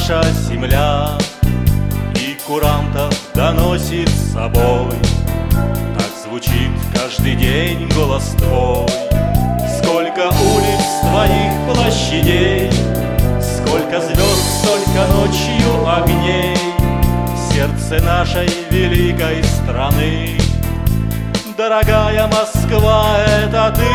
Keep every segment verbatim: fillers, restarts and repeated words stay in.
наша земля и курантов доносит с собой. Так звучит каждый день голос твой. Сколько улиц твоих площадей, сколько звезд, столько ночью огней в сердце нашей великой страны. Дорогая Москва, это ты.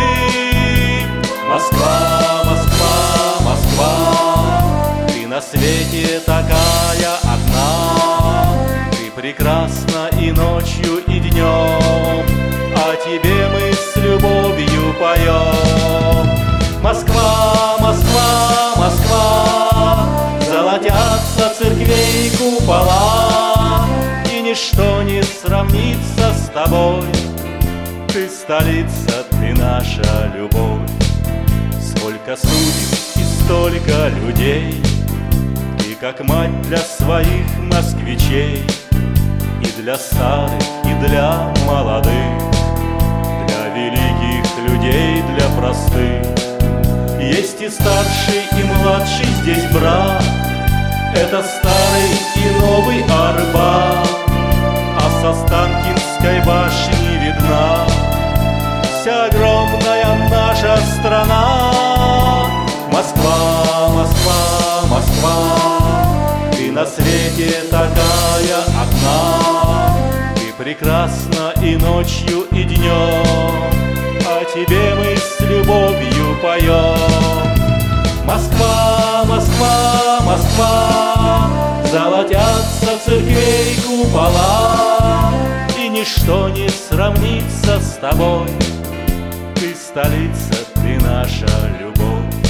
Москва, Москва, Москва, ты на свете такая одна. Ты прекрасна и ночью, и днем, о тебе мы с любовью поем. Москва, Москва, Москва, золотятся церквей купола, и ничто не сравнится с тобой. Ты столица, ты наша любовь. Сколько судеб и столько людей, ты как мать для своих москвичей, и для старых, и для молодых, для великих людей, для простых. Есть и старший, и младший здесь брат, это старый и новый Арбат, а с Останкинской башни видна вся огромная наша страна. Москва, Москва, Москва, ты на свете такая одна. Ты прекрасна и ночью, и днем, о тебе мы с любовью поем. Москва, Москва, Москва, золотятся церквей купола, и ничто не сравнится с тобой. Ты столица, ты наша любовь.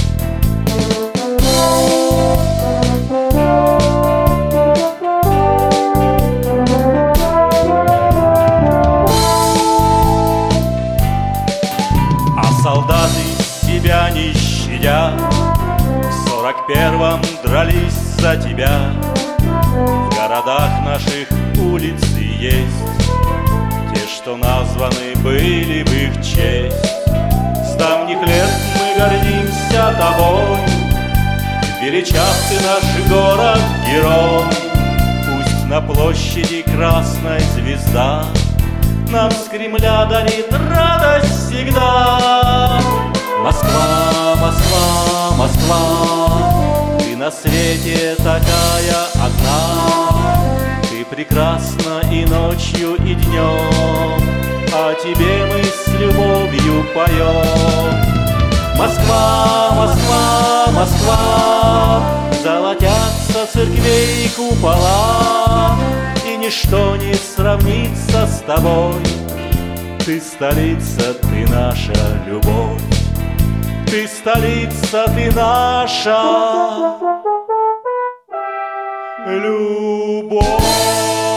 А солдаты себя не щадя в сорок первом дрались за тебя. В городах наших улицы есть те, что названы были в их честь. С давних лет мы гордимся тобой, величав ты наш город-герой. Пусть на площади красная звезда нам с Кремля дарит радость всегда. Москва, Москва, Москва, ты на свете такая одна. Ты прекрасна и ночью, и днем, о тебе мы с любовью поем. Москва, Москва, Москва, золотятся церквей купола, и ничто не сравнится с тобой. Ты столица, ты наша любовь. Ты столица, ты наша любовь.